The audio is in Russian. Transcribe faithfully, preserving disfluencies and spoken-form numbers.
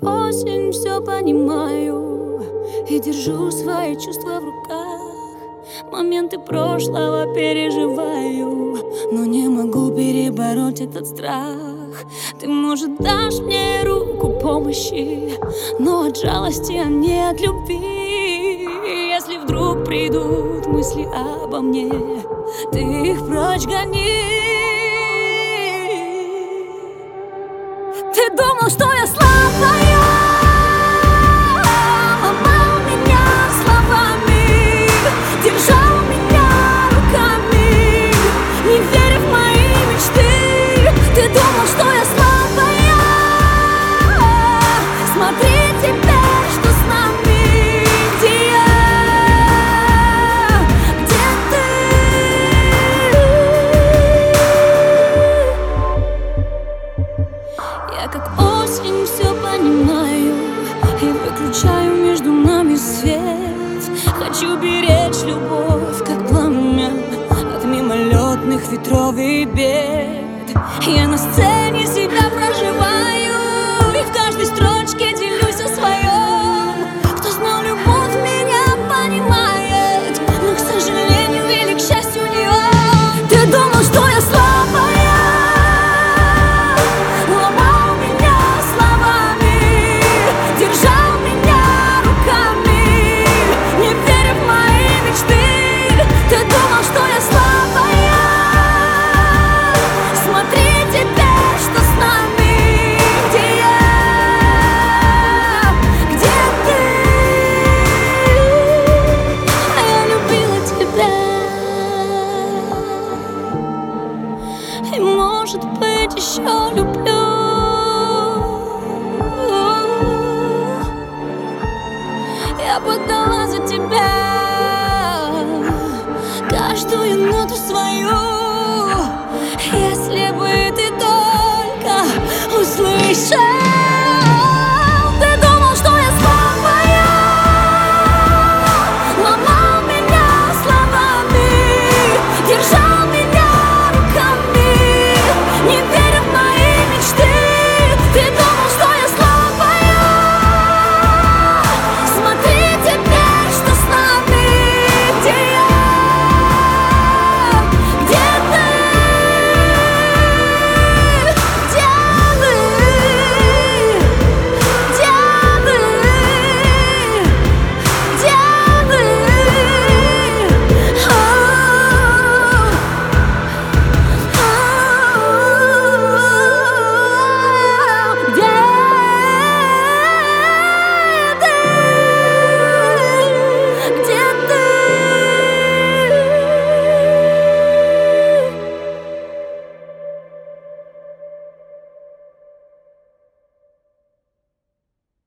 осень, все понимаю и держу свои чувства в руках. Моменты прошлого переживаю, но не могу перебороть этот страх. Ты, может, дашь мне руку помощи, но от жалости, а не от любви. Если вдруг придут мысли обо мне, ты их прочь гони. Ты думал, что я слабая, ломал меня словами, держал меня руками, не веря в мои мечты. Ты думал, что я слабая, смотри теперь, что с нами. Где я, где ты? Я как осень все понимаю и выключаю между нами свет. Хочу беречь любовь, как пламя, от мимолетных ветров и бед. Я на сцене себя проживаю и в каждой строчке делюсь о своем. Кто знал любовь, меня понимает, но, к сожалению или к счастью, не он. Ты думал, что я слабая, ломал меня словами, держал меня руками, не веря в мои мечты. Ты думал, что я слабая, смотри теперь, что с нами. Где я, где ты? Я любила тебя, и, может быть, еще люблю. Я поддала за тебя каждую ноту свою. Если бы ты только услышал.